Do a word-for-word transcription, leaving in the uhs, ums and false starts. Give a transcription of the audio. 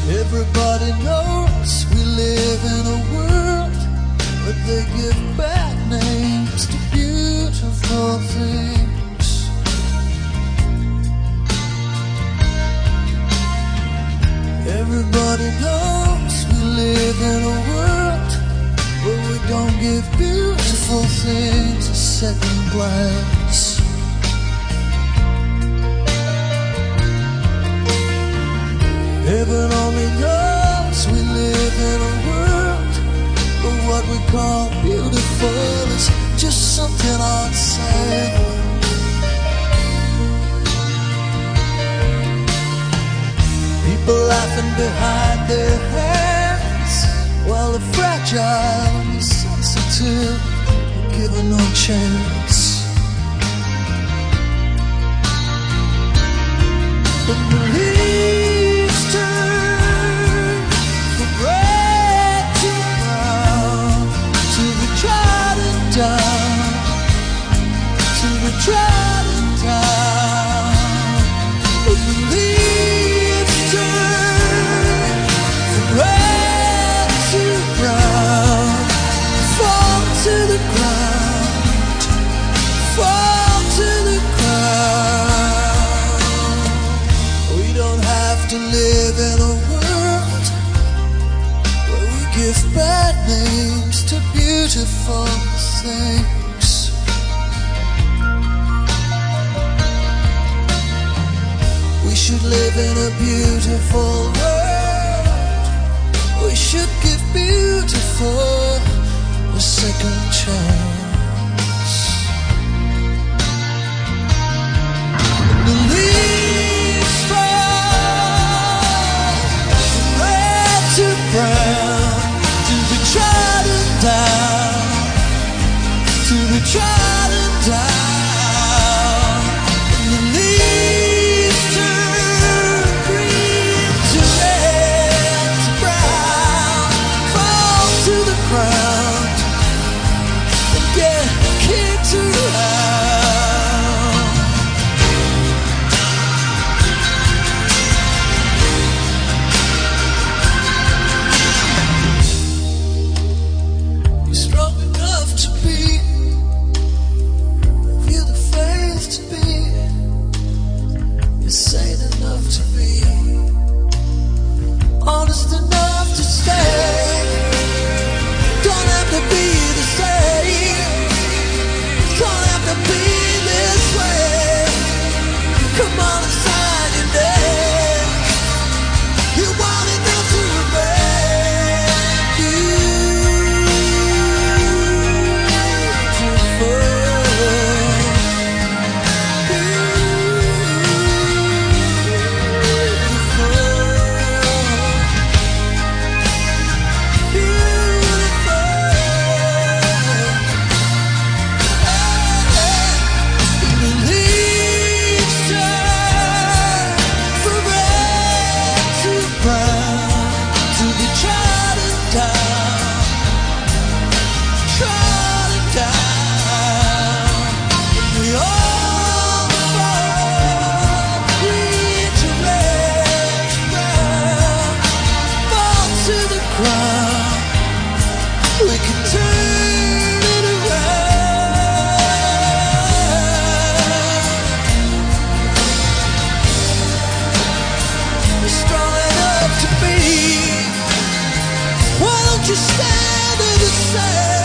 Everybody knows we live in a world where they give bad names to beautiful things. Everybody knows we live in a world where we don't give beautiful things a second glance. Heaven only knows we live in a world where what we call beautiful is just something on sale. People laughing behind their hands while the fragile and the sensitive are given no chance. But the leaves turn from red to brown, to be trodden down, to be trodden down. But the leaves turn from red to brown, fall to the ground, fall to the ground. We don't have to live in a world where we give bad names to beautiful things. We should live in a beautiful world. We should give beautiful a second chance. The leaves fall from red to brown, to be trodden down, to be trodden down. And the leaves turn green to red to brown, fall to the ground and get kicked around. You're strong enough to be, feel the faith to be, you're sane enough to be, honest enough to stay. Don't have to be the same, don't have to be this way. Come on and sign your name. You want enough to remain beautiful. We can turn it around. You're strong enough to be. Why don't you stand in the sand?